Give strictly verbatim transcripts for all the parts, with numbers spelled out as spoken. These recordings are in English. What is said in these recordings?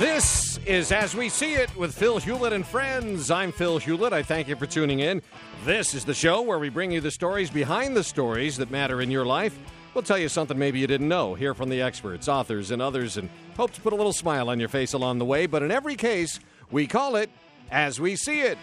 This is As We See It with Phil Hewlett and friends. I'm Phil Hewlett. I thank you for tuning in. This is the show where we bring you the stories behind the stories that matter in your life. We'll tell you something maybe you didn't know, hear from the experts, authors, and others, and hope to put a little smile on your face along the way. But in every case, we call it As We See It.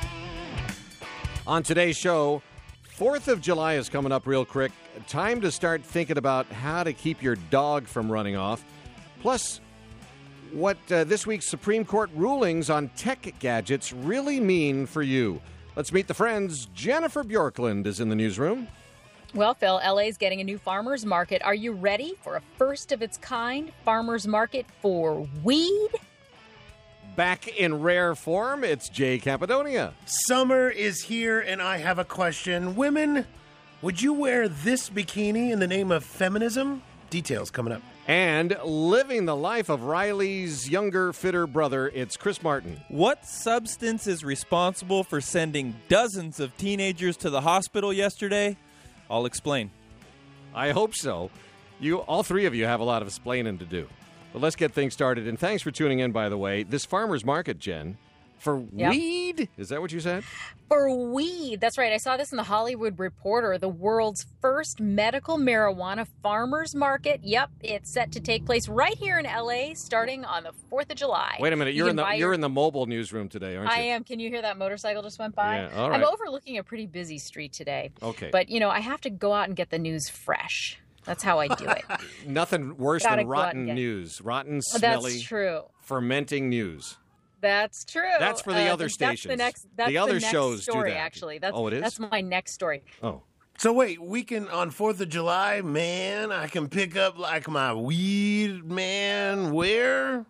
On today's show, fourth of July is coming up real quick. Time to start thinking about how to keep your dog from running off. Plus, what uh, this week's Supreme Court rulings on tech gadgets really mean for you. Let's meet the friends. Jennifer Bjorklund is in the newsroom. Well, Phil, L A's getting a new farmer's market. Are you ready for a first-of-its-kind farmer's market for weed? Back in rare form, it's Jay Cappadonia. Summer is here, and I have a question. Women, would you wear this bikini in the name of feminism? Details coming up. And living the life of Riley's younger, fitter brother, it's Chris Martin. What substance is responsible for sending dozens of teenagers to the hospital yesterday? I'll explain. I hope so. You, all three of you have a lot of explaining to do. But let's get things started. And thanks for tuning in, by the way. This farmer's market, Jen, for Yep. weed? Is that what you said? For weed. That's right. I saw this in the Hollywood Reporter, the world's first medical marijuana farmer's market. Yep, it's set to take place right here in L A starting on the fourth of July. Wait a minute. You You're can in the buy you're your- in the mobile newsroom today, aren't you? I am. Can you hear that motorcycle just went by? Yeah, all right. I'm overlooking a pretty busy street today. Okay. But, you know, I have to go out and get the news fresh. That's how I do it. Nothing worse Gotta than go out rotten and get- news. Rotten, Well, smelly, that's true. fermenting news. That's true. That's for the Uh, other That's stations. the next. That's The other next shows do story, that. Actually, that's Oh, it is? That's my next story. Oh. So wait, weekend on fourth of July, man, I can pick up like my weed, man, where?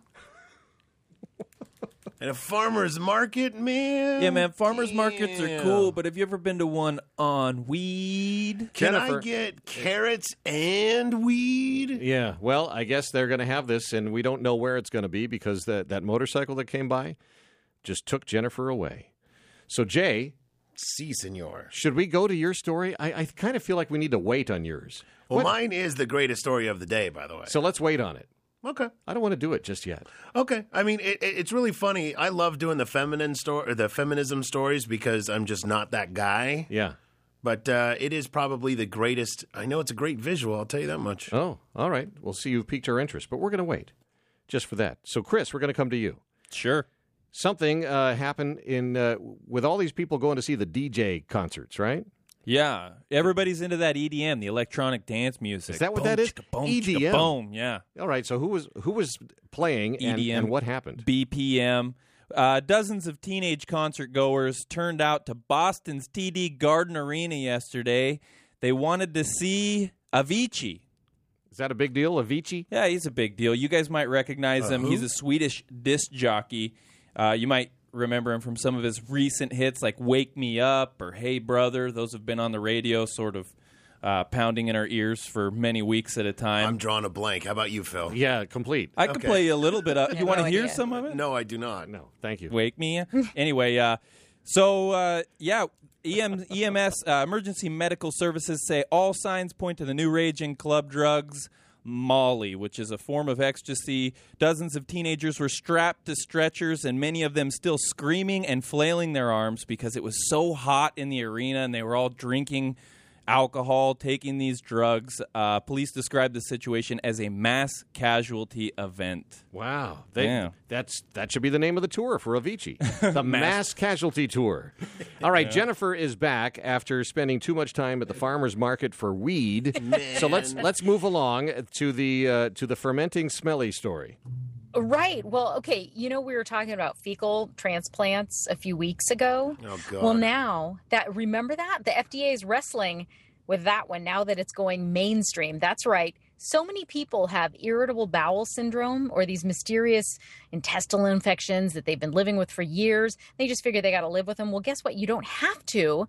At a farmer's market, man? Yeah, man, farmers markets are Damn. cool, but have you ever been to one on weed? Can Jennifer. I get carrots and weed? Yeah, well, I guess they're going to have this, and we don't know where it's going to be because that, that motorcycle that came by just took Jennifer away. So, Jay, Si, senor. should we go to your story? I, I kind of feel like we need to wait on yours. Well, What- mine is the greatest story of the day, by the way. So let's wait on it. Okay. I don't want to do it just yet. Okay. I mean, it, it, it's really funny. I love doing the feminine story, or the feminism stories, because I'm just not that guy. Yeah. But uh, it is probably the greatest. I know it's a great visual. I'll tell you that much. Oh, all right. We'll see you've piqued our interest, but we're going to wait just for that. So, Chris, we're going to come to you. Sure. Something uh, happened in uh, with all these people going to see the D J concerts, right? Yeah, everybody's into that E D M, the electronic dance music. Is that what Boom, that is? chicka, boom, E D M? chicka, Boom, yeah. All right. So, who was who was playing and, E D M, and what happened? B P M. Uh, dozens of teenage concert goers turned out to Boston's T D Garden Arena yesterday. They wanted to see Avicii. Is that a big deal, Avicii? Yeah, he's a big deal. You guys might recognize Uh, him. who? He's a Swedish disc jockey. Uh, you might remember him from some of his recent hits like Wake Me Up or Hey Brother. Those have been on the radio sort of uh, pounding in our ears for many weeks at a time. I'm drawing a blank. How about you, Phil? Yeah, complete. I could Okay. play you a little bit. Of, Yeah, you want to no hear idea. some of it? No, I do not. No, thank you. Wake me up. Anyway, uh, so uh, yeah, E M, E M S, uh, Emergency Medical Services say all signs point to the new rage in club drugs, Molly, which is a form of ecstasy. Dozens of teenagers were strapped to stretchers, and many of them still screaming and flailing their arms because it was so hot in the arena, and they were all drinking alcohol, taking these drugs. Uh, police described the situation as a mass casualty event. Wow, they, Yeah. that's that should be the name of the tour for Avicii, the Mass Casualty Tour. All right, Jennifer is back after spending too much time at the farmers market for weed. So let's let's move along to the uh, to the fermenting smelly story. Right. Well, okay. You know, we were talking about fecal transplants a few weeks ago. Oh, God. Well, now that, remember that? The F D A is wrestling with that one now that it's going mainstream. That's right. So many people have irritable bowel syndrome or these mysterious intestinal infections that they've been living with for years. They just figure they got to live with them. Well, guess what? You don't have to.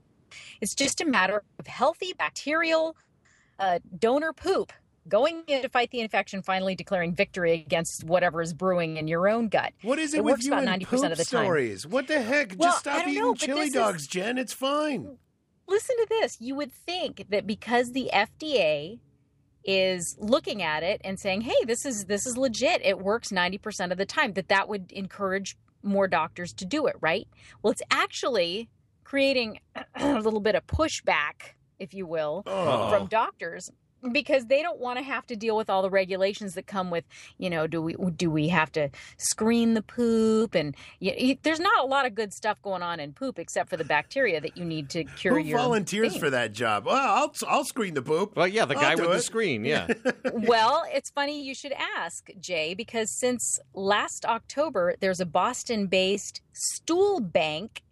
It's just a matter of healthy bacterial uh, donor poop going in to fight the infection, finally declaring victory against whatever is brewing in your own gut. What is it, It with works you about and ninety percent poop of the time. stories? What the heck? Well, Just I stop don't eating know, but chili this is- dogs, Jen. It's fine. Listen to this. You would think that because the F D A is looking at it and saying, hey, this is this is legit. It works ninety percent of the time, that that would encourage more doctors to do it, right? Well, it's actually creating a little bit of pushback, if you will, Oh. from doctors, because they don't want to have to deal with all the regulations that come with, you know, do we do we have to screen the poop? And you, you, there's not a lot of good stuff going on in poop except for the bacteria that you need to cure Who your volunteers thing. for that job? Well, I'll I'll screen the poop. Well, yeah, the I'll guy do with the it. screen, yeah. Well, it's funny you should ask, Jay, because since last October, there's a Boston-based stool bank.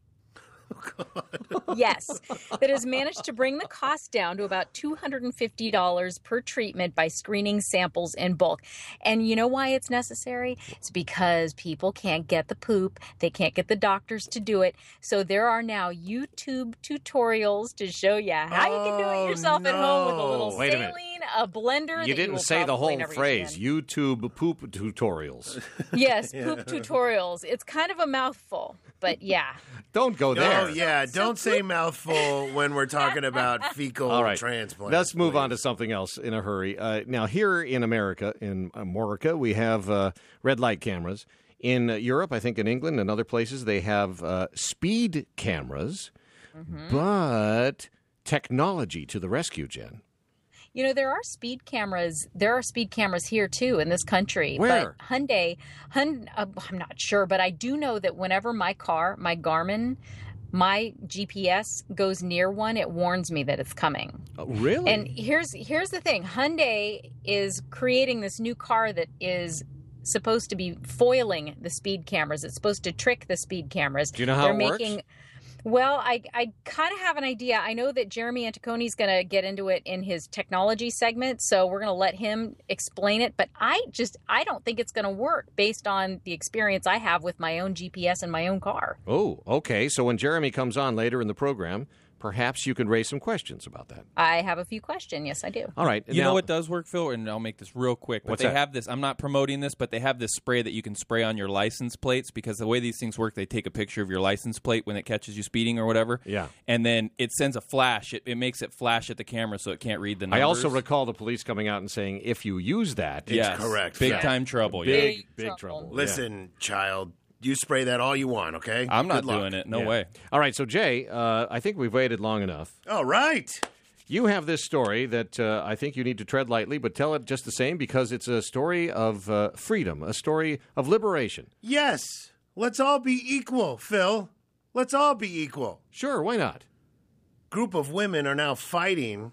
Yes, that has managed to bring the cost down to about two hundred fifty dollars per treatment by screening samples in bulk. And you know why it's necessary? It's because people can't get the poop. They can't get the doctors to do it. So there are now YouTube tutorials to show you how you can do Oh, it yourself at home with a little no. Wait a minute. saline, a blender. You that didn't will say the probably whole never use phrase. again. YouTube poop tutorials. Yes, poop tutorials. It's kind of a mouthful, but yeah. Don't go there. Oh yeah, don't say mouthful when we're talking about fecal All right. transplants. Let's move on please. to something else in a hurry. Uh, now, here in America, in America, we have uh, red light cameras. In uh, Europe, I think in England and other places, they have uh, speed cameras, Mm-hmm. but technology to the rescue, Jen. You know, there are speed cameras. There are speed cameras here, too, in this country. Where? But Hyundai, Hyundai uh, I'm not sure, but I do know that whenever my car, my Garmin, my G P S goes near one, it warns me that it's coming. Oh, really? And here's here's the thing. Hyundai is creating this new car that is supposed to be foiling the speed cameras. It's supposed to trick the speed cameras. Do you know how They're it works? making, Well, I, I kind of have an idea. I know that Jeremy Anticone is going to get into it in his technology segment, so we're going to let him explain it. But I just, I don't think it's going to work based on the experience I have with my own G P S and my own car. Oh, okay. So when Jeremy comes on later in the program, perhaps you could raise some questions about that. I have a few questions. Yes, I do. All right. You now- know what does work, Phil? And I'll make this real quick. But What's they that? have this. I'm not promoting this, but they have this spray that you can spray on your license plates, because the way these things work, they take a picture of your license plate when it catches you speeding or whatever. Yeah. And then it sends a flash. It, it makes it flash at the camera so it can't read the numbers. I also recall the police coming out and saying, if you use that, Yes. correct, Big Phil. time trouble. yeah. big, Big big trouble. trouble. Listen, child, you spray that all you want, okay? I'm not Good luck. doing it. No Yeah. way. All right. So, Jay, uh, I think we've waited long enough. All right. You have this story that uh, I think you need to tread lightly, but tell it just the same, because it's a story of uh, freedom, a story of liberation. Yes. Let's all be equal, Phil. Let's all be equal. Sure, why not? Group of women are now fighting.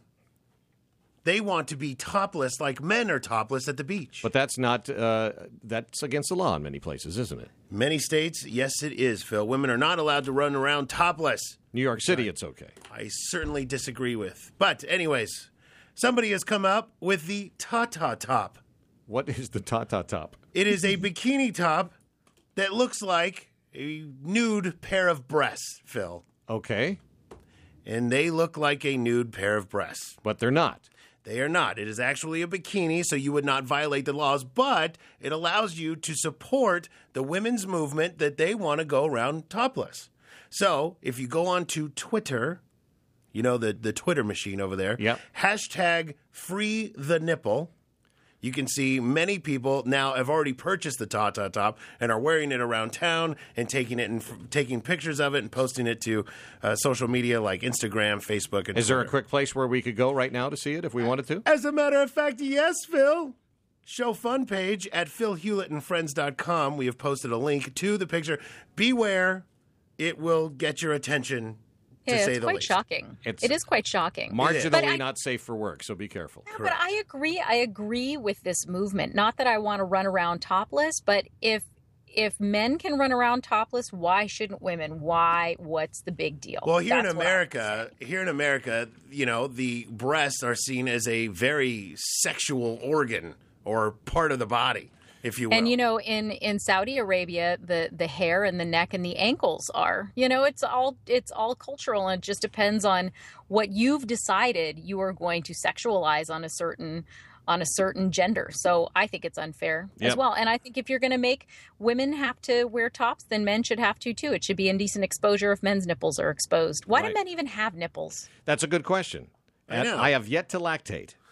They want to be topless like men are topless at the beach. But that's not, uh, that's against the law in many places, isn't it? Many states, yes, it is, Phil. Women are not allowed to run around topless. New York City, it's okay. I certainly disagree with. But anyways, somebody has come up with the Tata Top. What is the ta-ta top? It is a bikini top that looks like a nude pair of breasts, Phil. Okay, And they look like a nude pair of breasts. but they're not. They are not. It is actually a bikini, so you would not violate the laws, but it allows you to support the women's movement that they want to go around topless. So if you go on to Twitter, you know, the, the Twitter machine over there, Yep. hashtag free the nipple. You can see many people now have already purchased the Tata Top and are wearing it around town and taking it and f- taking pictures of it and posting it to uh, social media like Instagram, Facebook, and Is there a Twitter. quick place where we could go right now to see it if we wanted to? As a matter of fact, yes, Phil. Show fun page at phil hewlett and friends dot com. We have posted a link to the picture. Beware, it will get your attention, to Yeah, say it's the quite least. shocking. It's It is quite shocking. Marginally But I- not safe for work, so be careful. Yeah, but I agree. I agree with this movement. Not that I want to run around topless, but if if men can run around topless, why shouldn't women? Why? What's the big deal? Well, here That's in what I would America, say. here in America, you know, the breasts are seen as a very sexual organ or part of the body, if you will. And you know, in, in Saudi Arabia, the, the hair and the neck and the ankles are. You know, it's all it's all cultural, and it just depends on what you've decided you are going to sexualize on a certain on a certain gender. So I think it's unfair Yep. as well. And I think if you're going to make women have to wear tops, then men should have to too. It should be indecent exposure if men's nipples are exposed. Why Right. do men even have nipples? That's a good question. I And know. I have yet to lactate.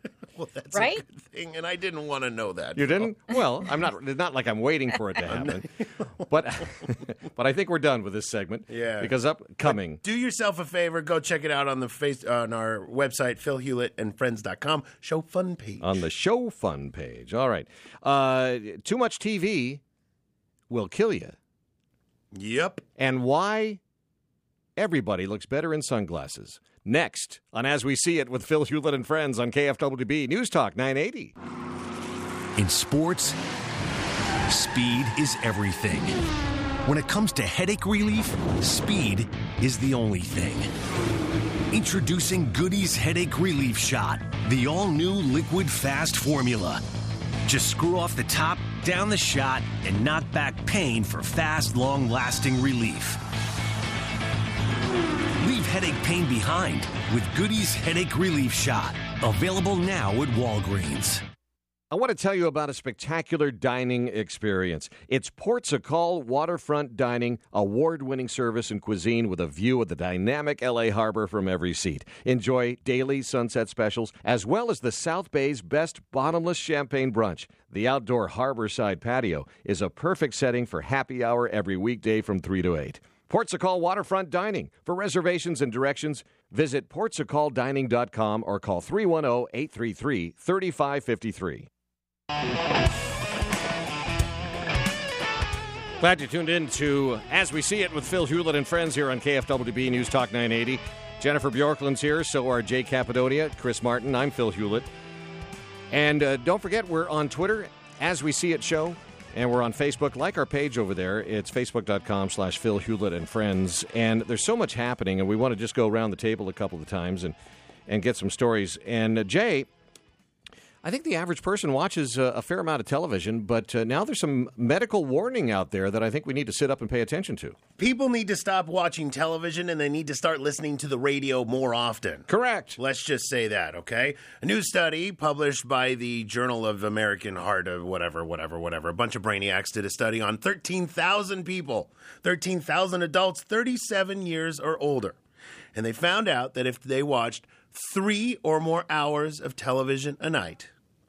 Well, that's Right? a good thing, and I didn't want to know that. You didn't? Well, I'm not. It's not like I'm waiting for it to happen. but, but I think we're done with this segment. Yeah. Because upcoming. Do yourself a favor. Go check it out on the face on our website, phil hewlett and friends dot com. Show fun page. On the show fun page. All right. Uh, too much T V will kill you. Yep. And why everybody looks better in sunglasses. Next on As We See It with Phil Hewlett and Friends on K F W B News Talk nine eighty. In sports, speed is everything. When it comes to headache relief, speed is the only thing. Introducing Goody's Headache Relief Shot, the all-new liquid fast formula. Just screw off the top, down the shot, and knock back pain for fast, long-lasting relief. Leave headache pain behind with Goody's Headache Relief Shot. Available now at Walgreens. I want to tell you about a spectacular dining experience. It's Portugal Waterfront Dining, award-winning service and cuisine with a view of the dynamic L A harbor from every seat. Enjoy daily sunset specials, as well as the South Bay's best bottomless champagne brunch. The outdoor harborside patio is a perfect setting for happy hour every weekday from three to eight. Portugal Waterfront Dining. For reservations and directions, visit portugal dining dot com or call three one zero, eight three three, three five five three. Glad you tuned in to As We See It with Phil Hewlett and Friends here on K F W B News Talk nine eighty. Jennifer Bjorklund's here, so are Jay Capadonia, Chris Martin. I'm Phil Hewlett. And uh, don't forget, we're on Twitter, As We See It Show. And we're on Facebook. Like our page over there. It's facebook.com slash Phil Hewlett and Friends. And there's so much happening, and we want to just go around the table a couple of times and, and get some stories. And, uh, Jay, I think the average person watches uh, a fair amount of television, but uh, now there's some medical warning out there that I think we need to sit up and pay attention to. People need to stop watching television, and they need to start listening to the radio more often. Correct. Let's just say that, okay? A new study published by the Journal of American Heart of whatever, whatever, whatever. A bunch of brainiacs did a study on thirteen thousand people, thirteen thousand adults, thirty-seven years or older. And they found out that if they watched three or more hours of television a night,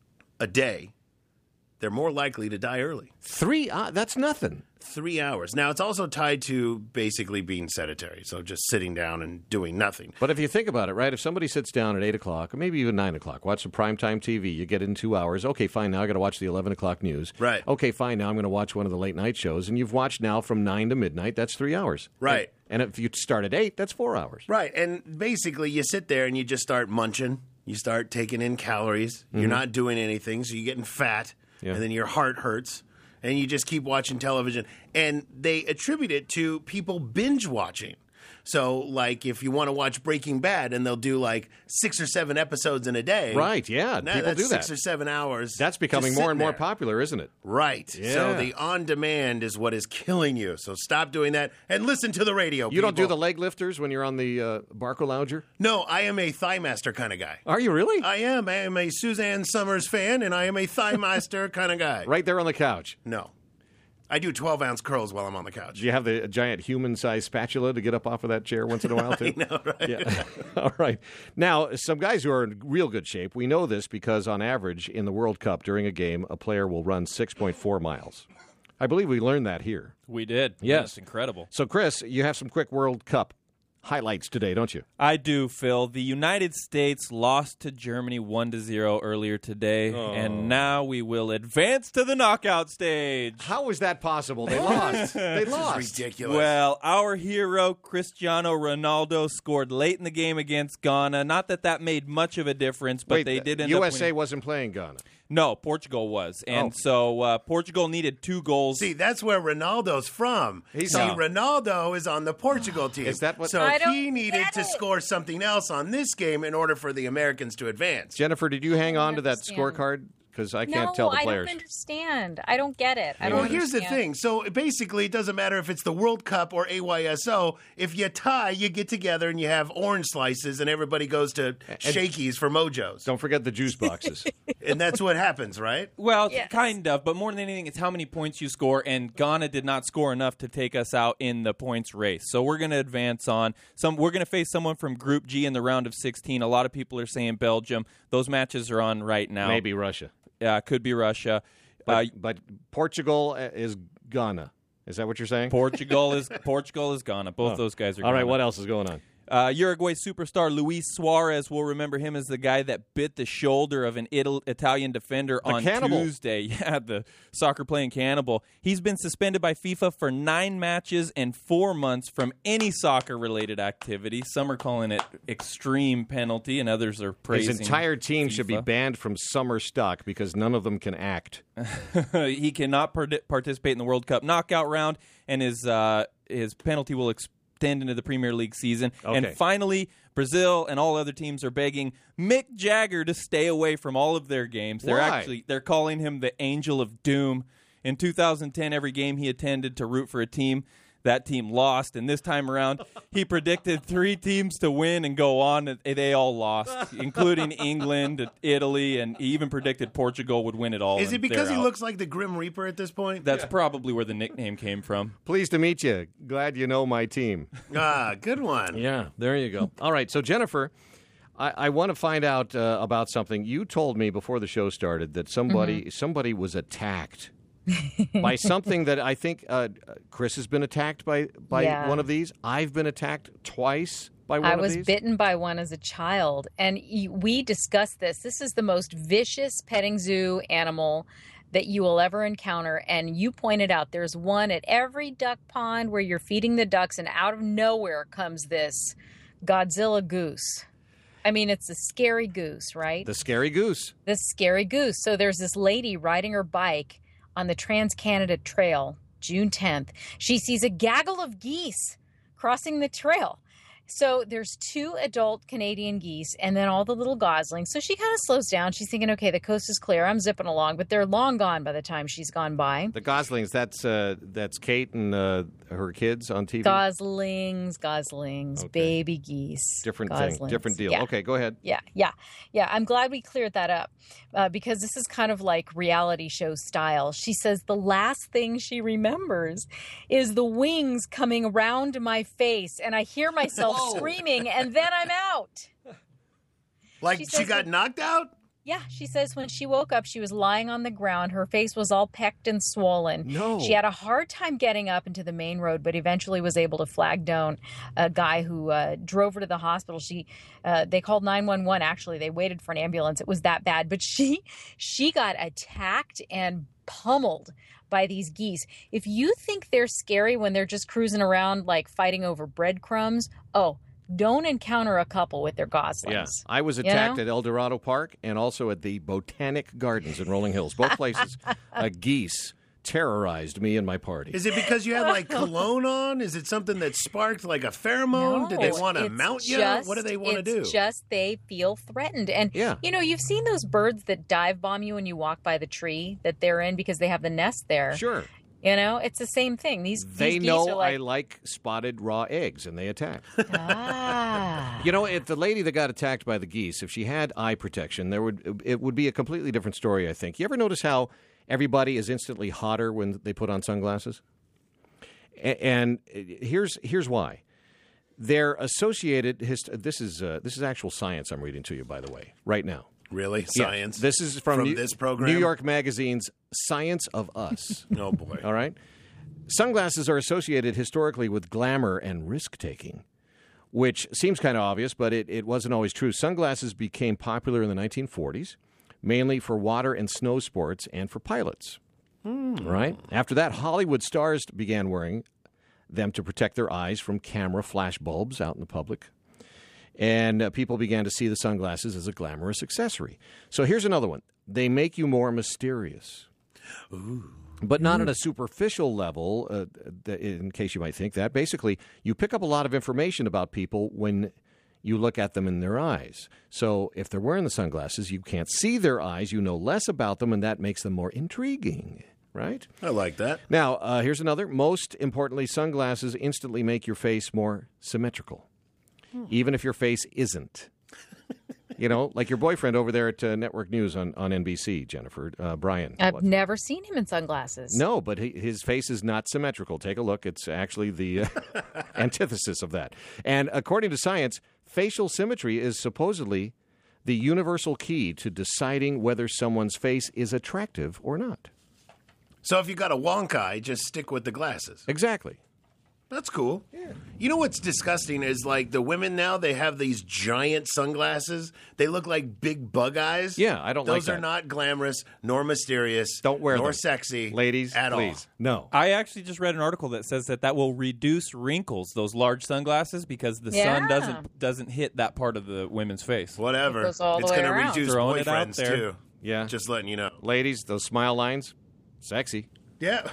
a day, they're more likely to die early. Three? Uh, that's nothing. Three hours. Now, it's also tied to basically being sedentary, so just sitting down and doing nothing. But if you think about it, right, if somebody sits down at eight o'clock, or maybe even nine o'clock, watch some primetime T V, you get in two hours. Okay, fine, now I got to watch the eleven o'clock news. Right. Okay, fine, now I'm going to watch one of the late night shows, and you've watched now from nine to midnight. That's three hours. Right. And, and if you start at eight, that's four hours. Right, and basically you sit there and you just start munching. You start taking in calories. Mm-hmm. You're not doing anything, so you're getting fat, yeah. And then your heart hurts, and you just keep watching television. And they attribute it to people binge watching. So, like, if you want to watch Breaking Bad, and they'll do, like, six or seven episodes in a day. Right, yeah, now, people that's do that. six or seven hours. That's becoming more and more there. popular, isn't it? Right. Yeah. So the on-demand is what is killing you. So stop doing that and listen to the radio, You people. don't do the leg lifters when you're on the uh, Barco Lounger? No, I am a Thigh Master kind of guy. Are you really? I am. I am a Suzanne Summers fan, and I am a Thigh Master kind of guy. Right there on the couch? No. I do twelve-ounce curls while I'm on the couch. Do you have the giant human-sized spatula to get up off of that chair once in a while, too? I know, right? Yeah. All right. Now, some guys who are in real good shape, we know this because, on average, in the World Cup, during a game, a player will run six point four miles. I believe we learned that here. We did. Yes. Yes, incredible. So, Chris, you have some quick World Cup highlights today, don't you? I do, Phil. The United States lost to Germany one to zero earlier today, oh. and now we will advance to the knockout stage. How is that possible? They lost. They lost. This is ridiculous. Well, our hero, Cristiano Ronaldo, scored late in the game against Ghana. Not that that made much of a difference, but Wait, they did end U up S A winning. wasn't playing Ghana. No, Portugal was. And Oh. so uh, Portugal needed two goals. See, that's where Ronaldo's from. He's See, not. Ronaldo is on the Portugal team. Is that what- So I don't he needed get to it. score something else on this game in order for the Americans to advance. Jennifer, did you hang on to that understand. scorecard? because I No, can't tell the I players. don't understand. I don't get it. I don't Well, here's the understand. thing. So basically, it doesn't matter if it's the World Cup or A Y S O. If you tie, you get together and you have orange slices, and everybody goes to Shakey's for mojos. Don't forget the juice boxes. And that's what happens, right? Well, Yes. kind of, but more than anything, it's how many points you score, and Ghana did not score enough to take us out in the points race. So we're going to advance on. Some. We're going to face someone from Group G in the round of sixteen. A lot of people are saying Belgium. Those matches are on right now. Maybe Russia. Uh, could be Russia. But, Uh, but Portugal is Ghana. Is that what you're saying? Portugal is Portugal is Ghana. Both Oh. those guys are All right, Ghana. what else is going on? Uh, Uruguay superstar Luis Suarez, we'll remember him as the guy that bit the shoulder of an Ital- Italian defender The on cannibal. Tuesday. Yeah, the soccer-playing cannibal. He's been suspended by FIFA for nine matches and four months from any soccer-related activity. Some are calling it extreme penalty, and others are praising His entire team should be FIFA. banned from summer stock because none of them can act. He cannot part- participate in the World Cup knockout round, and his uh, his penalty will extend into the Premier League season. Okay. And finally, Brazil and all other teams are begging Mick Jagger to stay away from all of their games. They're Why? actually they're calling him the Angel of Doom. In two thousand ten, every game he attended to root for a team, that team lost, and this time around, he predicted three teams to win and go on, and they all lost, including England, Italy, and he even predicted Portugal would win it all. Is it and because they're he out. looks like the Grim Reaper at this point? That's probably where the nickname came from. Pleased to meet you. Glad you know my team. Ah, good one. Yeah, there you go. All right, so Jennifer, I, I want to find out uh, about something. You told me before the show started that somebody Mm-hmm. somebody was attacked by something that I think uh, Chris has been attacked by by Yeah. one of these. I've been attacked twice by one I of was these. bitten by one as a child, and y- we discussed this. This is the most vicious petting zoo animal that you will ever encounter. And you pointed out there's one at every duck pond where you're feeding the ducks, and out of nowhere comes this Godzilla goose. I mean, it's a scary goose, right? The scary goose. This scary goose. So there's this lady riding her bike on the Trans-Canada Trail, June tenth. She sees a gaggle of geese crossing the trail. So there's two adult Canadian geese and then all the little goslings. So she kind of slows down. She's thinking, okay, the coast is clear. I'm zipping along, but they're long gone by the time she's gone by. The Goslings. That's uh, that's Kate and uh, her kids on T V. Goslings, goslings, Okay. baby geese. Different goslings. thing. Different deal. Yeah. Okay, go ahead. Yeah, yeah, yeah. I'm glad we cleared that up uh, because this is kind of like reality show style. She says the last thing she remembers is the wings coming around my face, and I hear myself screaming, and then I'm out. Like She she, says got that- knocked out? Yeah, she says when she woke up, she was lying on the ground. Her face was all pecked and swollen. No. She had a hard time getting up into the main road, but eventually was able to flag down a guy who uh, drove her to the hospital. She, uh, they called nine one one. Actually, they waited for an ambulance. It was that bad, but she, she got attacked and pummeled by these geese. If you think they're scary when they're just cruising around like fighting over breadcrumbs, oh. Don't encounter a couple with their goslings. Yeah, I was You attacked know? at El Dorado Park and also at the Botanic Gardens in Rolling Hills. Both places, a geese terrorized me and my party. Is it because you had like cologne on? Is it something that sparked like a pheromone? Did they No, want to it's mount you? just- What do they want to do? It's just they feel threatened. And, Yeah. you know, you've seen those birds that dive bomb you when you walk by the tree that they're in because they have the nest there. Sure. You know, it's the same thing. These, They these geese know are like, I like spotted raw eggs, and they attack. ah. You know, if the lady that got attacked by the geese, if she had eye protection, there would it would be a completely different story, I think. You ever notice how everybody is instantly hotter when they put on sunglasses? A- And here's here's why. They're associated. Hist- this is uh, this is actual science I'm reading to you, by the way, right now. Really? Yeah, Science? this is from, From New, this program? New York Magazine's Science of Us. Oh, boy. All right. Sunglasses are associated historically with glamour and risk taking, which seems kind of obvious, but it, it wasn't always true. Sunglasses became popular in the nineteen forties, mainly for water and snow sports and for pilots. Right? After that, Hollywood stars began wearing them to protect their eyes from camera flash bulbs out in the public. And uh, people began to see the sunglasses as a glamorous accessory. So here's another one. They make you more mysterious. But not at a superficial level, uh, th- in case you might think that. Basically, you pick up a lot of information about people when you look at them in their eyes. So if they're wearing the sunglasses, you can't see their eyes. You know less about them, and that makes them more intriguing, right? I like that. Now, uh, here's another. Most importantly, sunglasses instantly make your face more symmetrical, hmm. even if your face isn't. You know, like your boyfriend over there at uh, Network News on, on N B C, Jennifer, uh, Brian. I've what? never seen him in sunglasses. No, but he, his face is not symmetrical. Take a look. It's actually the uh, antithesis of that. And according to science, facial symmetry is supposedly the universal key to deciding whether someone's face is attractive or not. So if you got a wonk eye, just stick with the glasses. Exactly. That's cool. Yeah. You know what's disgusting is like the women now, they have these giant sunglasses. They look like big bug eyes. Yeah, I don't like Those that. are not glamorous, nor mysterious, Don't wear nor them. sexy. Ladies, at please. all. No. I actually just read an article that says that that will reduce wrinkles, those large sunglasses, because the Yeah. sun doesn't doesn't hit that part of the women's face. Whatever. It goes all the it's way going to around. reduce Throwing it out boyfriends, there. too. Yeah. Just letting you know. Ladies, those smile lines, sexy. Yeah.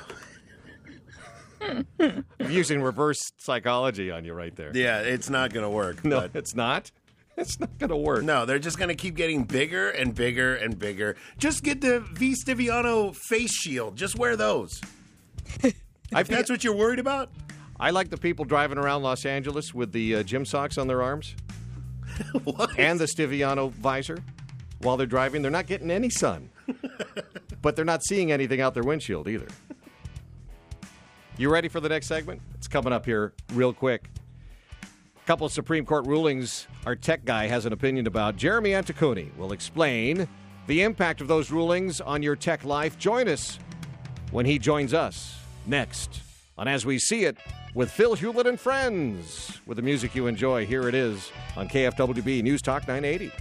I'm using reverse psychology on you right there. Yeah, it's not going to work. No, but- it's not. It's not going to work. No, they're just going to keep getting bigger and bigger and bigger. Just get the V. Stiviano face shield. Just wear those. I If that's what you're worried about. I like the people driving around Los Angeles with the uh, gym socks on their arms What? and the Stiviano visor while they're driving. They're not getting any sun, but they're not seeing anything out their windshield either. You ready for the next segment? It's coming up here real quick. A couple of Supreme Court rulings our tech guy has an opinion about. Jeremy Anticoni will explain the impact of those rulings on your tech life. Join us when he joins us next on As We See It with Phil Hewlett and Friends. With the music you enjoy, here it is on K F W B News Talk nine eighty.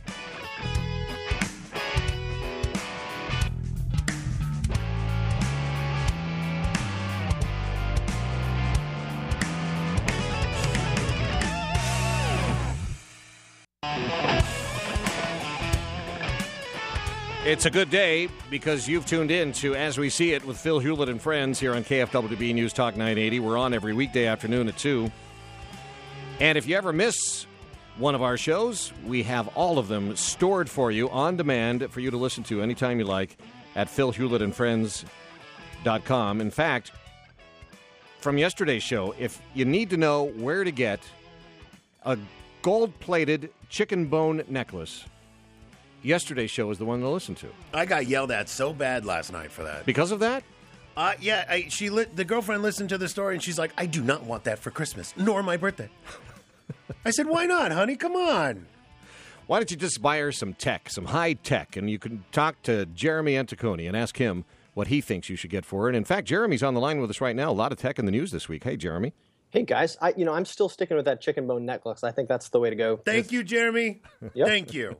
It's a good day because you've tuned in to As We See It with Phil Hewlett and Friends here on K F W B News Talk nine eighty. We're on every weekday afternoon at two. And if you ever miss one of our shows, we have all of them stored for you on demand for you to listen to anytime you like at phil hewlett and friends dot com. In fact, from yesterday's show, if you need to know where to get a gold-plated chicken bone necklace, yesterday's show is the one to listen to. I got yelled at so bad last night for that. Because of that? Uh, yeah, I, she li- the girlfriend listened to the story and she's like, I do not want that for Christmas, nor my birthday. I said, why not, honey? Come on. Why don't you just buy her some tech, some high tech, and you can talk to Jeremy Anticoni and ask him what he thinks you should get for her. And in fact, Jeremy's on the line with us right now. A lot of tech in the news this week. Hey, Jeremy. Hey guys, I you know I'm still sticking with that chicken bone necklace. I think that's the way to go. Thank you, Jeremy. Yep. Thank you.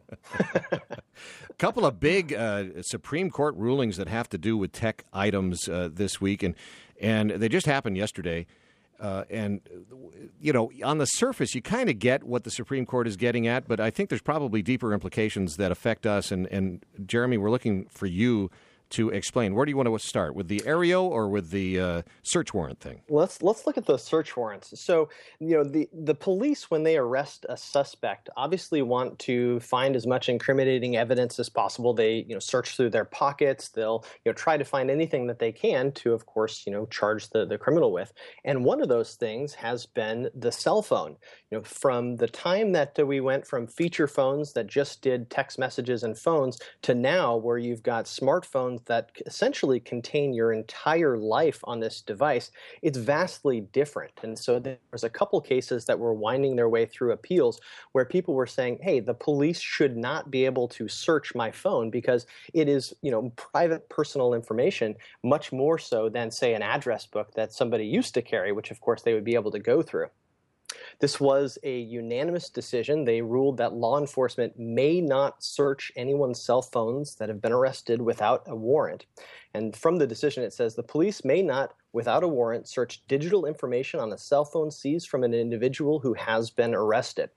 A couple of big uh, Supreme Court rulings that have to do with tech items uh, this week, and and they just happened yesterday. Uh, and, you know, on the surface, you kind of get what the Supreme Court is getting at, but I think there's probably deeper implications that affect us. And, and Jeremy, we're looking for you to explain. Where do you want to start, with the Aereo or with the uh, search warrant thing? Let's let's look at the search warrants. So, you know, the the police, when they arrest a suspect, obviously want to find as much incriminating evidence as possible. They, you know, search through their pockets. They'll, you know, try to find anything that they can to, of course, you know, charge the, the criminal with. And one of those things has been the cell phone. You know, from the time that we went from feature phones that just did text messages and phones to now where you've got smartphones that essentially contain your entire life on this device, it's vastly different. And so there's a couple cases that were winding their way through appeals where people were saying, hey, the police should not be able to search my phone because it is, you know, private personal information, much more so than, say, an address book that somebody used to carry, which of course they would be able to go through. This was a unanimous decision. They ruled that law enforcement may not search anyone's cell phones that have been arrested without a warrant. And from the decision, it says the police may not, without a warrant, search digital information on a cell phone seized from an individual who has been arrested.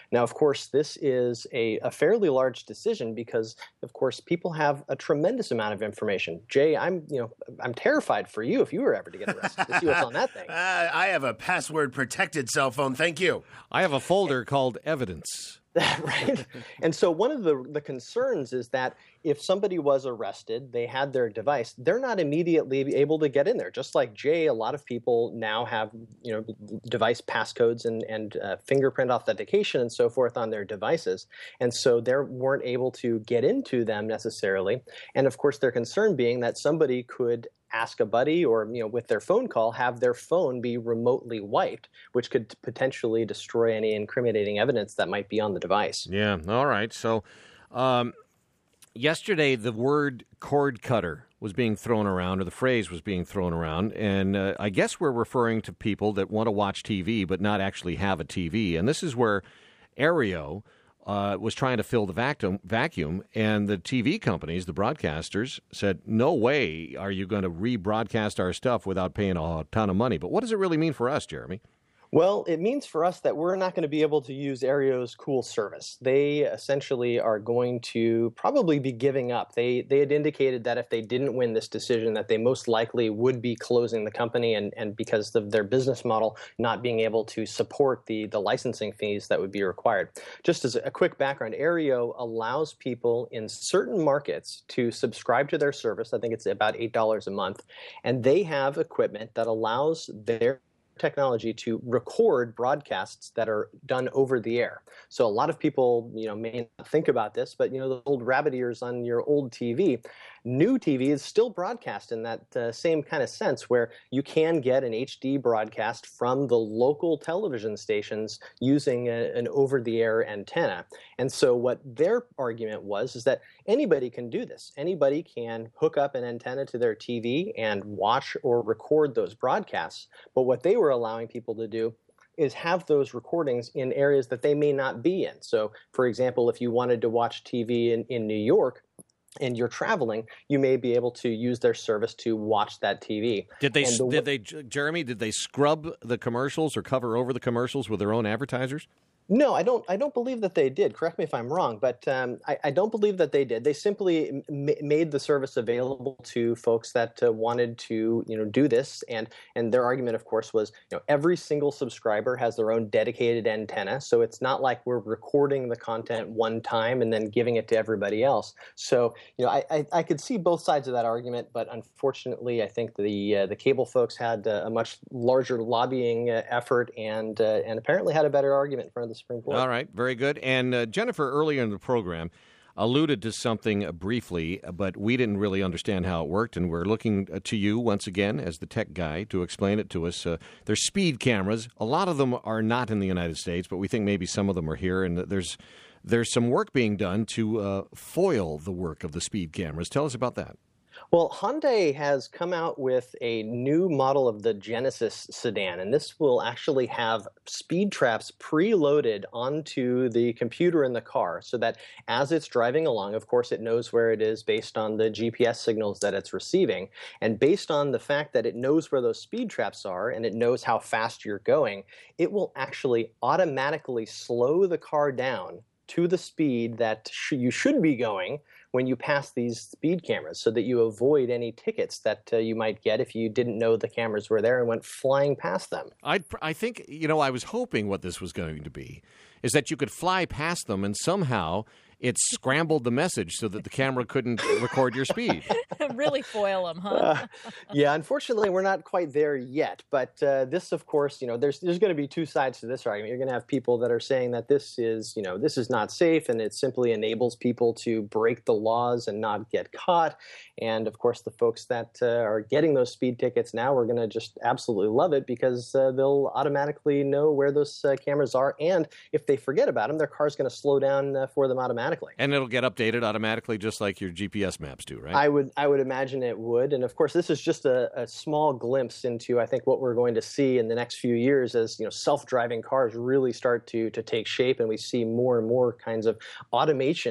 Now, of course, this is a, a fairly large decision because, of course, people have a tremendous amount of information. Jay, I'm you know I'm terrified for you if you were ever to get arrested to see what's on that thing. Uh, I have a password protected cell phone. Thank you. I have a folder called evidence. Right. And so one of the, the concerns is that if somebody was arrested, they had their device, they're not immediately able to get in there. Just like Jay, a lot of people now have, you know, device passcodes and, and uh, fingerprint authentication and so forth on their devices. And so they weren't able to get into them necessarily. And of course, their concern being that somebody could ask a buddy or, you know, with their phone call, have their phone be remotely wiped, which could potentially destroy any incriminating evidence that might be on the device. Yeah. All right. So um, yesterday, the word cord cutter was being thrown around, or the phrase was being thrown around. And uh, I guess we're referring to people that want to watch T V but not actually have a T V. And this is where Aereo Uh, was trying to fill the vacuum, vacuum, and the T V companies, the broadcasters, said, no way are you going to rebroadcast our stuff without paying a ton of money. But what does it really mean for us, Jeremy? Well, it means for us that we're not going to be able to use Aereo's cool service. They essentially are going to probably be giving up. They they had indicated that if they didn't win this decision, that they most likely would be closing the company, and, and because of their business model not being able to support the, the licensing fees that would be required. Just as a quick background, Aereo allows people in certain markets to subscribe to their service. I think it's about eight dollars a month, and they have equipment that allows their technology to record broadcasts that are done over the air. So a lot of people, you know, may not think about this, but you know, the old rabbit ears on your old T V, new T V is still broadcast in that uh, same kind of sense, where you can get an H D broadcast from the local television stations using a, an over-the-air antenna. And so what their argument was is that anybody can do this. Anybody can hook up an antenna to their T V and watch or record those broadcasts. But what they were allowing people to do is have those recordings in areas that they may not be in. So, for example, if you wanted to watch T V in, in New York, and you're traveling, you may be able to use their service to watch that T V. Did they, the, did they, Jeremy, did they scrub the commercials or cover over the commercials with their own advertisers? No, I don't. I don't believe that they did. Correct me if I'm wrong, but um, I, I don't believe that they did. They simply m- made the service available to folks that uh, wanted to, you know, do this. And and their argument, of course, was, you know, every single subscriber has their own dedicated antenna, so it's not like we're recording the content one time and then giving it to everybody else. So, you know, I I, I could see both sides of that argument, but unfortunately, I think the uh, the cable folks had uh, a much larger lobbying uh, effort and uh, and apparently had a better argument in front of the Supreme Court. All right, very good. And uh, Jennifer, earlier in the program, alluded to something uh, briefly, but we didn't really understand how it worked, and we're looking uh, to you once again as the tech guy to explain it to us. Uh, there's speed cameras. A lot of them are not in the United States, but we think maybe some of them are here, and there's there's some work being done to uh, foil the work of the speed cameras. Tell us about that. Well, Hyundai has come out with a new model of the Genesis sedan, and this will actually have speed traps preloaded onto the computer in the car so that as it's driving along, of course, it knows where it is based on the G P S signals that it's receiving. And based on the fact that it knows where those speed traps are and it knows how fast you're going, it will actually automatically slow the car down to the speed that sh- you should be going when you pass these speed cameras, so that you avoid any tickets that uh, you might get if you didn't know the cameras were there and went flying past them. I I think, you know, I was hoping what this was going to be is that you could fly past them and somehow it scrambled the message so that the camera couldn't record your speed. Really foil them, huh? Uh, yeah, unfortunately, we're not quite there yet. But uh, this, of course, you know, there's there's going to be two sides to this argument. You're going to have people that are saying that this is, you know, this is not safe, and it simply enables people to break the laws and not get caught. And of course, the folks that uh, are getting those speed tickets now are going to just absolutely love it because uh, they'll automatically know where those uh, cameras are, and if they forget about them, their car's going to slow down uh, for them automatically. And it'll get updated automatically just like your G P S maps do, right? I would I would imagine it would. And of course, this is just a, a small glimpse into, I think, what we're going to see in the next few years as, you know, self-driving cars really start to to take shape and we see more and more kinds of automation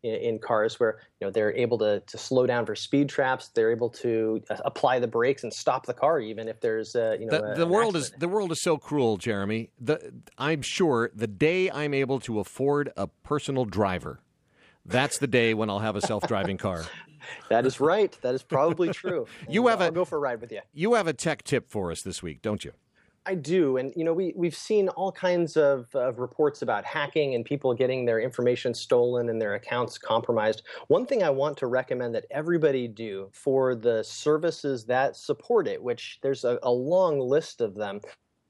in, in cars where you know they're able to, to slow down for speed traps. They're able to uh, apply the brakes and stop the car even if there's uh, you know the, a, the world accident. is the world is so cruel, Jeremy. The, I'm sure the day I'm able to afford a personal driver, that's the day when I'll have a self-driving car. That is right. That is probably true. You have I'll a, go for a ride with you. You have a tech tip for us this week, don't you? I do. And, you know, we, we've seen all kinds of, of reports about hacking and people getting their information stolen and their accounts compromised. One thing I want to recommend that everybody do for the services that support it, which there's a, a long list of them.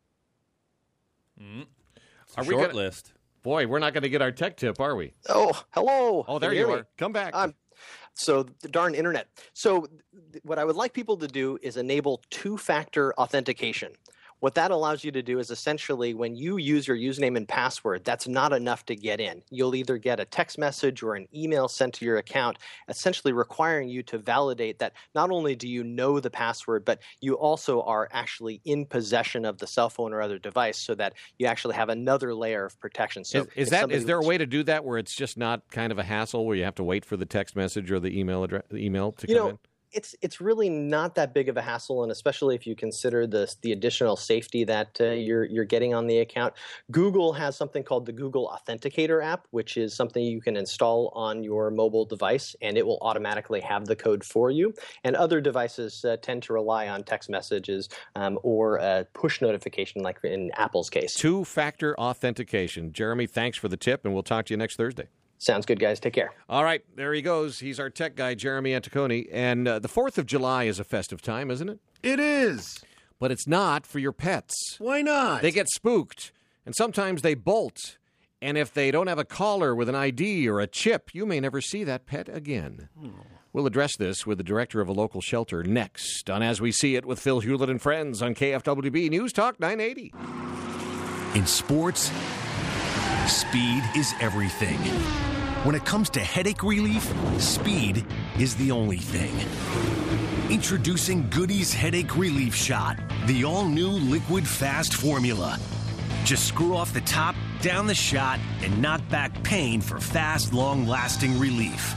Mm. Are we short gonna, list? Boy, we're not going to get our tech tip, are we? Oh, hello. Oh, there Can you hear are. me? Come back. Um, so the darn internet. So th- what I would like people to do is enable two-factor authentication. What that allows you to do is essentially when you use your username and password, that's not enough to get in. You'll either get a text message or an email sent to your account, essentially requiring you to validate that not only do you know the password, but you also are actually in possession of the cell phone or other device so that you actually have another layer of protection. So is, is that is there a way to do that where it's just not kind of a hassle where you have to wait for the text message or the email address, the email to you come know, in? It's it's really not that big of a hassle, and especially if you consider the the additional safety that uh, you're you're getting on the account. Google has something called the Google Authenticator app, which is something you can install on your mobile device, and it will automatically have the code for you. And other devices uh, tend to rely on text messages um, or a push notification, like in Apple's case. Two-factor authentication. Jeremy, thanks for the tip, and we'll talk to you next Thursday. Sounds good, guys. Take care. All right, there he goes. He's our tech guy, Jeremy Anticoni. And uh, the fourth of July is a festive time, isn't it? It is. But it's not for your pets. Why not? They get spooked, and sometimes they bolt. And if they don't have a collar with an I D or a chip, you may never see that pet again. Hmm. We'll address this with the director of a local shelter next on As We See It with Phil Hewlett and Friends on K F W B News Talk nine eighty. In sports, speed is everything. When it comes to headache relief, speed is the only thing. Introducing Goody's Headache Relief Shot, the all-new liquid fast formula. Just screw off the top, down the shot, and knock back pain for fast, long-lasting relief.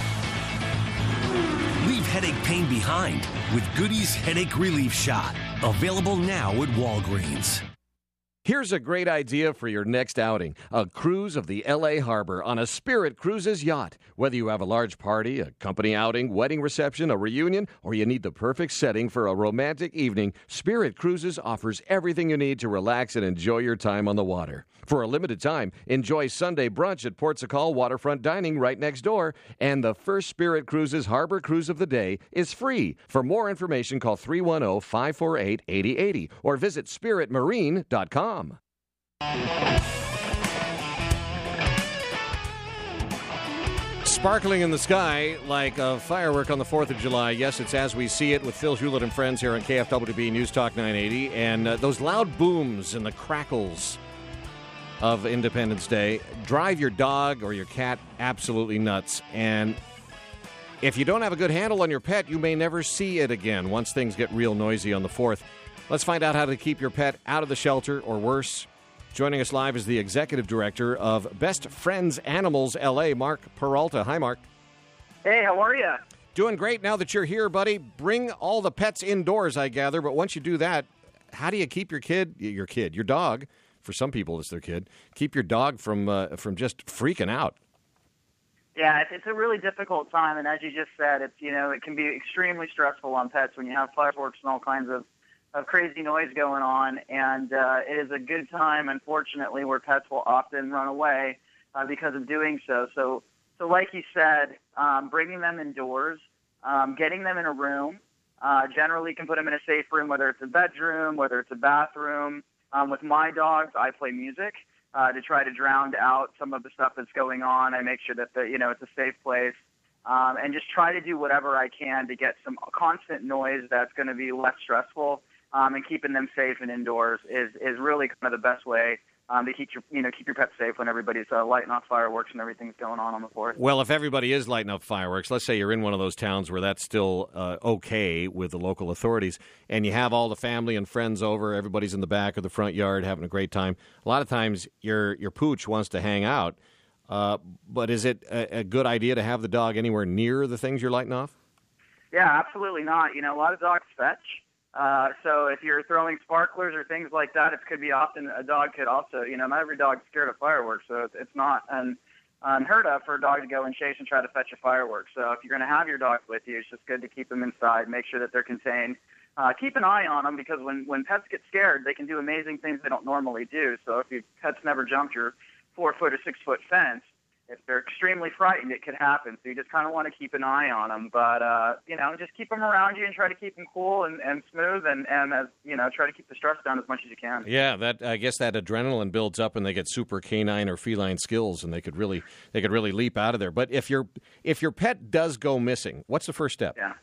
Leave headache pain behind with Goody's Headache Relief Shot. Available now at Walgreens. Here's a great idea for your next outing. A cruise of the L A Harbor on a Spirit Cruises yacht. Whether you have a large party, a company outing, wedding reception, a reunion, or you need the perfect setting for a romantic evening, Spirit Cruises offers everything you need to relax and enjoy your time on the water. For a limited time, enjoy Sunday brunch at Port Sacal Waterfront Dining right next door. And the first Spirit Cruises Harbor Cruise of the day is free. For more information, call three one zero, five four eight, eight zero eight zero or visit spirit marine dot com. Sparkling in the sky like a firework on the fourth of July. Yes, it's As We See It with Phil Hewlett and Friends here on K F W B News Talk nine eighty. And uh, those loud booms and the crackles of Independence Day drive your dog or your cat absolutely nuts. And if you don't have a good handle on your pet, you may never see it again once things get real noisy on the fourth. Let's find out how to keep your pet out of the shelter or worse. Joining us live is the executive director of Best Friends Animals L A, Mark Peralta. Hi, Mark. Hey, how are you? Doing great now that you're here, buddy. Bring all the pets indoors, I gather. But once you do that, how do you keep your kid, your kid, your dog, for some people it's their kid, keep your dog from uh, from just freaking out? Yeah, it's, it's a really difficult time, and as you just said, it's you know it can be extremely stressful on pets when you have fireworks and all kinds of, of crazy noise going on. And uh, it is a good time, unfortunately, where pets will often run away uh, because of doing so. So, so like you said, um, bringing them indoors, um, getting them in a room. Uh, generally, can put them in a safe room, whether it's a bedroom, whether it's a bathroom. Um, with my dogs, I play music uh, to try to drown out some of the stuff that's going on. I make sure that the, you know it's a safe place, um, and just try to do whatever I can to get some constant noise that's going to be less stressful, um, and keeping them safe and indoors is is really kind of the best way um, to keep your you know keep your pets safe when everybody's uh, lighting off fireworks and everything's going on on the fourth. Well, if everybody is lighting up fireworks, let's say you're in one of those towns where that's still uh, okay with the local authorities, and you have all the family and friends over, everybody's in the back or the front yard having a great time. A lot of times your your pooch wants to hang out. Uh, but is it a, a good idea to have the dog anywhere near the things you're lighting off? Yeah, absolutely not. You know, a lot of dogs fetch. Uh, so if you're throwing sparklers or things like that, it could be often a dog could also, you know, not every dog's scared of fireworks, so it's, it's not un, unheard of for a dog to go and chase and try to fetch a firework. So if you're going to have your dogs with you, it's just good to keep them inside, make sure that they're contained. Uh, keep an eye on them because when, when pets get scared, they can do amazing things they don't normally do. So if your pet's never jumped your four-foot or six-foot fence, if they're extremely frightened, it could happen. So you just kind of want to keep an eye on them. But, uh, you know, just keep them around you and try to keep them cool and, and smooth and, and as, you know, try to keep the stress down as much as you can. Yeah, that I guess that adrenaline builds up and they get super canine or feline skills and they could really they could really leap out of there. But if your if your pet does go missing, what's the first step? Yeah.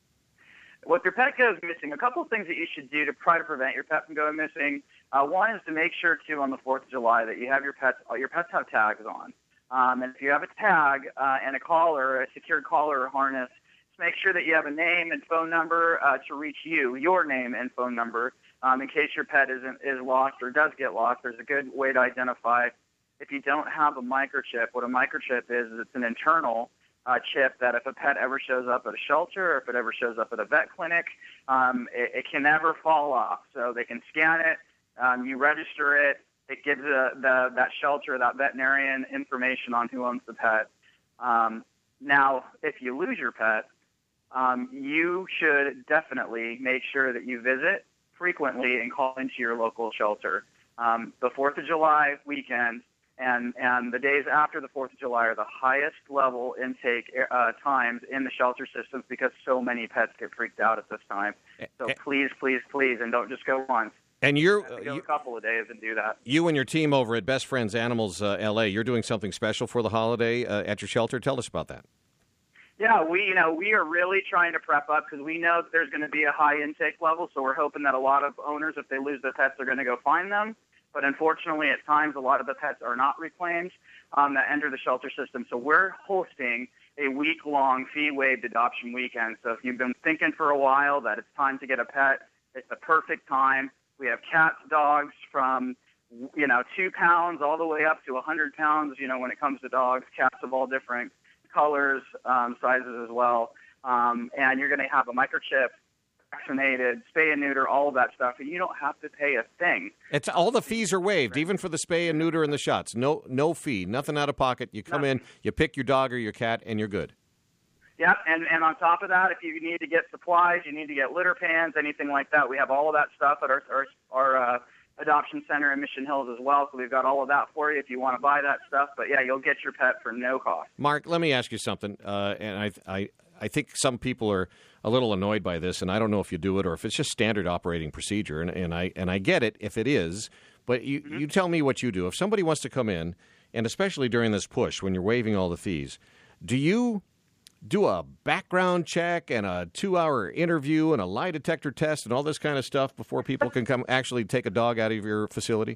Well, if your pet goes missing, a couple of things that you should do to try to prevent your pet from going missing. Uh, one is to make sure, too, on the fourth of July that you have your pets, your pets have tags on. Um, and if you have a tag uh, and a collar, a secured collar or harness, just make sure that you have a name and phone number uh, to reach you, your name and phone number, um, in case your pet isn't, is lost or does get lost. There's a good way to identify. If you don't have a microchip, what a microchip is, is it's an internal uh, chip that if a pet ever shows up at a shelter or if it ever shows up at a vet clinic, um, it, it can never fall off. So they can scan it, um, you register it. It gives the, the, that shelter, that veterinarian information on who owns the pet. Um, now, if you lose your pet, um, you should definitely make sure that you visit frequently and call into your local shelter. Um, the fourth of July weekend and, and the days after the fourth of July are the highest level intake uh, times in the shelter systems because so many pets get freaked out at this time. So please, please, please, and don't just go once. And you're you have to go you, a couple of days and do that. You and your team over at Best Friends Animals uh, L A, you're doing something special for the holiday uh, at your shelter. Tell us about that. Yeah, we you know we are really trying to prep up because we know that there's going to be a high intake level. So we're hoping that a lot of owners, if they lose their pets, are going to go find them. But unfortunately, at times, a lot of the pets are not reclaimed um, that enter the shelter system. So we're hosting a week-long fee-waived adoption weekend. So if you've been thinking for a while that it's time to get a pet, it's the perfect time. We have cats, dogs from, you know, two pounds all the way up to one hundred pounds, you know, when it comes to dogs, cats of all different colors, um, sizes as well. Um, and you're going to have a microchip, vaccinated, spay and neuter, all of that stuff, and you don't have to pay a thing. It's all the fees are waived, even for the spay and neuter and the shots. No, no fee, nothing out of pocket. You come Nothing. in, you pick your dog or your cat, and you're good. Yep, and, and on top of that, if you need to get supplies, you need to get litter pans, anything like that, we have all of that stuff at our our, our uh, adoption center in Mission Hills as well, so we've got all of that for you if you want to buy that stuff. But, yeah, you'll get your pet for no cost. Mark, let me ask you something, uh, and I, I, I think some people are a little annoyed by this, and I don't know if you do it or if it's just standard operating procedure, and, and, I, and I get it if it is, but you, mm-hmm. you tell me what you do. If somebody wants to come in, and especially during this push when you're waiving all the fees, do you do a background check and a two-hour interview and a lie detector test and all this kind of stuff before people can come actually take a dog out of your facility?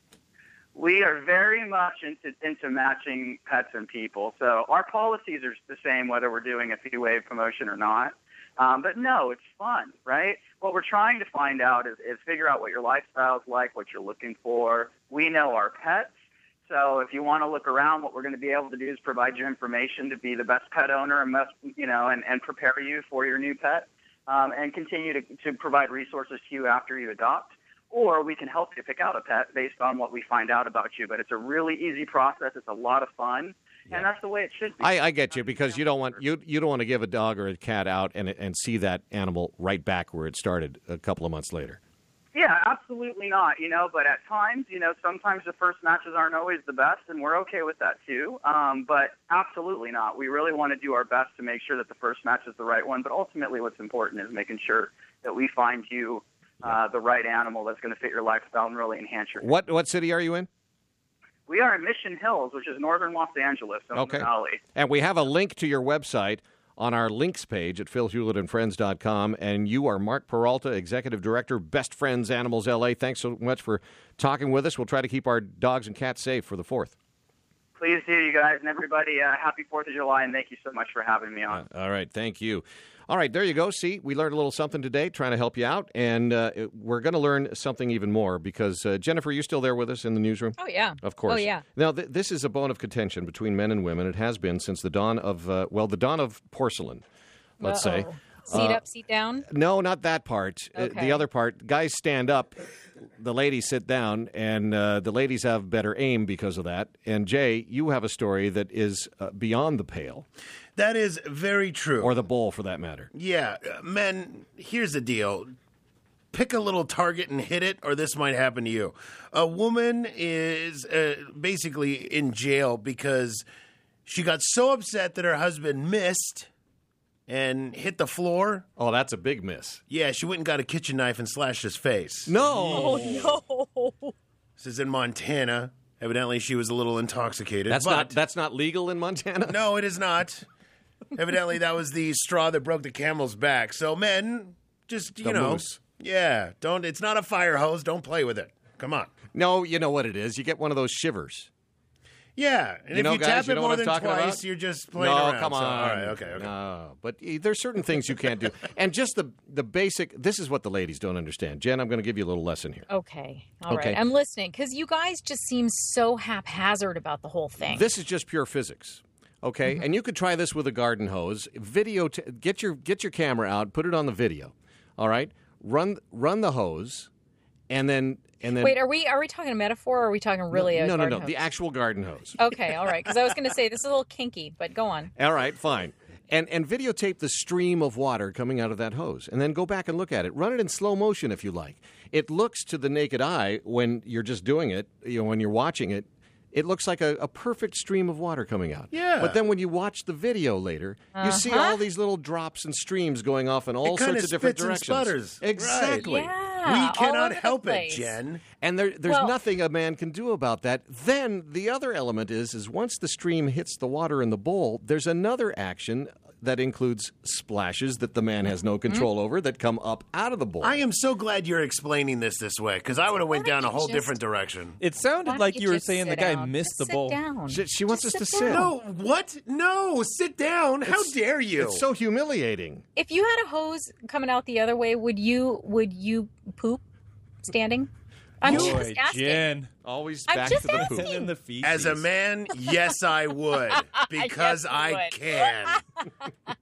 We are very much into, into matching pets and people. So our policies are the same whether we're doing a fee-waive promotion or not. Um, but no, it's fun, right? What we're trying to find out is, is figure out what your lifestyle is like, what you're looking for. We know our pets. So if you want to look around, what we're going to be able to do is provide you information to be the best pet owner and, best, you know, and, and prepare you for your new pet um, and continue to, to provide resources to you after you adopt. Or we can help you pick out a pet based on what we find out about you. But it's a really easy process. It's a lot of fun. Yeah. And that's the way it should be. I, I get you because you don't want you you don't want to give a dog or a cat out and and see that animal right back where it started a couple of months later. Yeah, absolutely not, you know, but at times, you know, sometimes the first matches aren't always the best, and we're okay with that too, um, but absolutely not. We really want to do our best to make sure that the first match is the right one, but ultimately what's important is making sure that we find you uh, the right animal that's going to fit your lifestyle and really enhance your... What what city are you in? We are in Mission Hills, which is northern Los Angeles, in okay. the valley. And we have a link to your website on our links page at phil hewlett and friends dot com. And you are Mark Peralta, Executive Director, Best Friends Animals L A. Thanks so much for talking with us. We'll try to keep our dogs and cats safe for the fourth. Please do, you guys, and everybody. Uh, happy Fourth of July, and thank you so much for having me on. Uh, all right, thank you. All right, there you go. See, we learned a little something today, trying to help you out, and uh, we're going to learn something even more because uh, Jennifer, are you still there with us in the newsroom? Oh yeah, of course. Oh yeah. Now, th- this is a bone of contention between men and women. It has been since the dawn of uh, well, the dawn of porcelain. Let's Uh-oh. say. Seat Uh, up, seat down. No, not that part. Uh, Okay. the other part, guys stand up, the ladies sit down, and uh, the ladies have better aim because of that. And Jay, you have a story that is uh, beyond the pale, That is very true. or the bowl for that matter. Yeah, uh, men, here's the deal. Pick a little target and hit it, or this might happen to you. A woman is uh, basically in jail because she got so upset that her husband missed and hit the floor. Oh, that's a big miss. Yeah, she went and got a kitchen knife and slashed his face. No. Oh no. This is in Montana. Evidently, she was a little intoxicated. That's but not that's not legal in Montana. No, it is not. Evidently, that was the straw that broke the camel's back. So, men, just, you The know. moose. Yeah, don't. It's not a fire hose. Don't play with it. Come on. No, you know what it is. You get one of those shivers. Yeah, and You if know, you guys, tap you it know more what I'm than talking twice, about? you're just playing no, around. come on. So, all right, okay, okay. No, but eh, there's certain things you can't do. And just the the basic. This is what the ladies don't understand. Jen, I'm going to give you a little lesson here. Okay. All right. Okay. I'm listening because you guys just seem so haphazard about the whole thing. This is just pure physics. Okay, and you could try this with a garden hose. Video, t- get your get your camera out, put it on the video. All right, run run the hose, and then and then. Wait, are we are we talking a metaphor or are we talking really no, a no, no, garden no, hose? the actual garden hose. Okay, all right. Because I was going to say this is a little kinky, but go on. All right, fine. And and videotape the stream of water coming out of that hose, and then go back and look at it. Run it in slow motion if you like. It looks to the naked eye when you're just doing it, you know, when you're watching it, it looks like a, a perfect stream of water coming out. Yeah. But then when you watch the video later, you see Uh-huh. all these little drops and streams going off in all It kinda sorts of different spits and directions. sputters. Right. Exactly. Yeah, we all cannot over the help it, place. Jen. And there, there's Well- nothing a man can do about that. Then the other element is, is once the stream hits the water in the bowl, there's another action that includes splashes that the man has no control over that come up out of the bowl. I am so glad you're explaining this this way because I would have went Why don't down a you whole just- different direction. It sounded Why like don't you were just saying the sit guy down? missed Just the sit bowl. down. She, she wants Just us to sit sit. down. No, what? No, sit down. How dare you? It's so humiliating. If you had a hose coming out the other way, would you would you poop standing? I'm Boy, just asking. Jen. Always I'm back just to the poop. asking. And then the feces. As a man, yes, I would because Yes, you I would. can.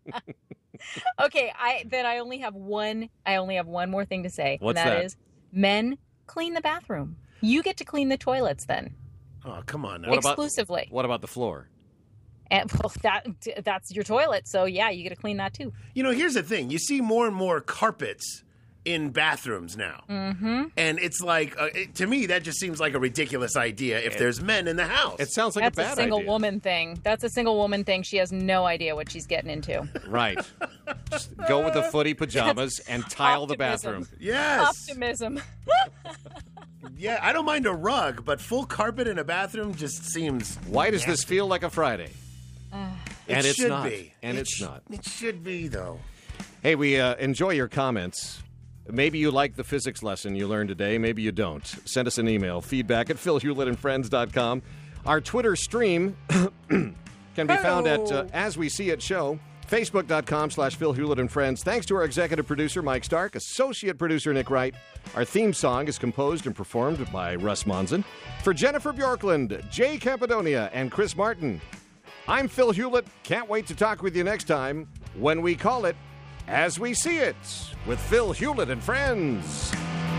Okay, I then I only have one. I only have one more thing to say. What's and that that? is, men clean the bathroom. You get to clean the toilets then Oh, come on now. What about- exclusively. What about the floor? And well, that that's your toilet, so yeah, you get to clean that too. You know, here's the thing. You see more and more carpets in bathrooms now. Mm-hmm. And it's like, uh, it, to me, that just seems like a ridiculous idea if there's men in the house. It sounds like That's a a, bad single idea. woman thing. That's a single woman thing. She has no idea what she's getting into. Right. Just go with the footy pajamas and tile the Optimism. bathroom. yes. Optimism. Yeah, I don't mind a rug, but full carpet in a bathroom just seems. Why does this feel like a Friday? It and it's should not. be. And It it's sh- not. It should be, though. Hey, we uh, enjoy your comments. Maybe you like the physics lesson you learned today. Maybe you don't. Send us an email, feedback at phil hewlett and friends dot com. Our Twitter stream can be found at uh, As We See It Show, facebook.com slash Phil Hewlett and Friends. Thanks to our executive producer, Mike Stark, associate producer, Nick Wright. Our theme song is composed and performed by Russ Monson. For Jennifer Bjorklund, Jay Campadonia, and Chris Martin, I'm Phil Hewlett. Can't wait to talk with you next time when we call it As We See It with Phil Hewlett and Friends.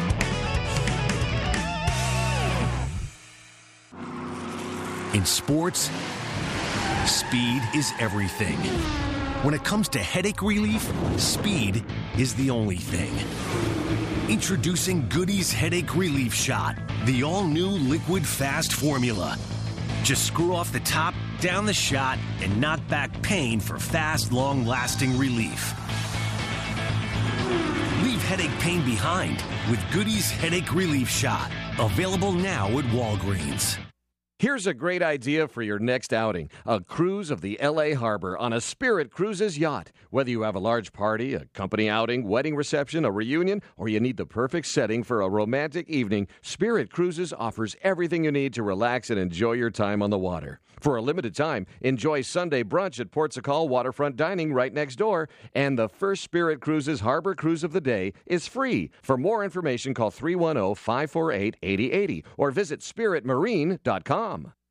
In sports, speed is everything. When it comes to headache relief, speed is the only thing. Introducing Goody's Headache Relief Shot, the all-new liquid fast formula. Just screw off the top, down the shot, and knock back pain for fast, long-lasting relief. Leave headache pain behind with Goody's Headache Relief Shot. Available now at Walgreens. Here's a great idea for your next outing. A cruise of the L A Harbor on a Spirit Cruises yacht. Whether you have a large party, a company outing, wedding reception, a reunion, or you need the perfect setting for a romantic evening, Spirit Cruises offers everything you need to relax and enjoy your time on the water. For a limited time, enjoy Sunday brunch at Port Sacal Waterfront Dining right next door, and the First Spirit Cruises Harbor Cruise of the Day is free. For more information, call three one zero, five four eight, eight zero eight zero or visit spirit marine dot com.